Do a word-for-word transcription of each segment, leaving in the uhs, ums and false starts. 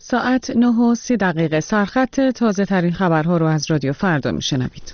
ساعت نه و سی دقیقه سرخط تازه ترین خبرها رو از رادیو فردا میشنوید.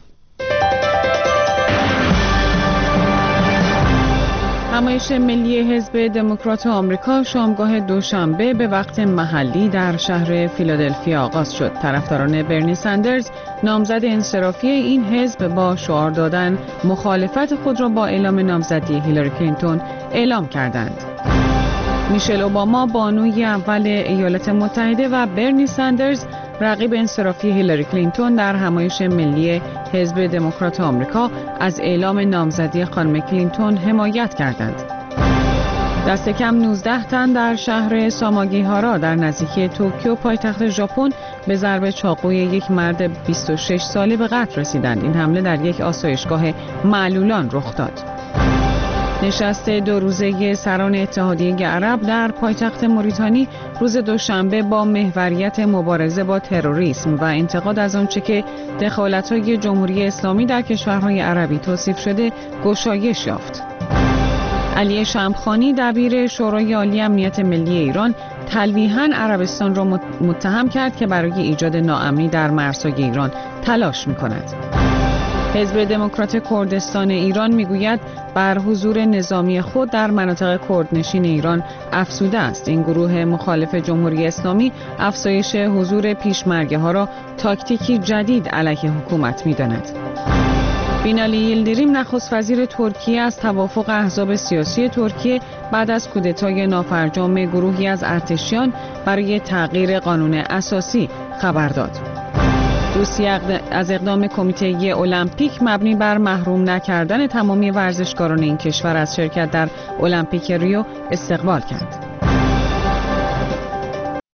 نمایش ملی حزب دموکرات آمریکا شامگاه دوشنبه به وقت محلی در شهر فیلادلفیا آغاز شد. طرفداران برنی سندرز، نامزد انصرافی این حزب، با شعار دادن مخالفت خود را با اعلام نامزدی هیلاری کلینتون اعلام کردند. میشل اوباما، بانوی اول ایالات متحده، و برنی سندرز، رقیب انصرافی هیلاری کلینتون، در نمایش ملی حزب دموکرات آمریکا از اعلام نامزدی خانم کلینتون حمایت کردند. دست کم نوزده تن در شهر ساماگیهارا در نزدیکی توکیو پایتخت ژاپن به ضرب چاقوی یک مرد بیست و شش ساله به قتل رسیدند. این حمله در یک آسایشگاه معلولان رخ داد. نشست دو روزه سران اتحادیه عرب در پایتخت موریتانی روز دوشنبه با محوریت مبارزه با تروریسم و انتقاد از آنچه که دخالت‌های جمهوری اسلامی در کشورهای عربی توصیف شده گشایش یافت. علی شمخانی، دبیر شورای عالی امنیت ملی ایران، تلویحاً عربستان را متهم کرد که برای ایجاد ناامنی در مرزهای ایران تلاش می‌کند. حزب دموکرات کردستان ایران میگوید بر حضور نظامی خود در مناطق کردنشین ایران افزوده است. این گروه مخالف جمهوری اسلامی افزایش حضور پیشمرگه ها را تاکتیکی جدید علیه حکومت می‌داند. بینالی یلدریم، نخست وزیر ترکیه، از توافق احزاب سیاسی ترکیه بعد از کودتای نافرجام گروهی از ارتشیان برای تغییر قانون اساسی خبر داد. روسیه از اقدام کمیته المپیک مبنی بر محروم نکردن تمامی ورزشکاران این کشور از شرکت در المپیک ریو استقبال کرد.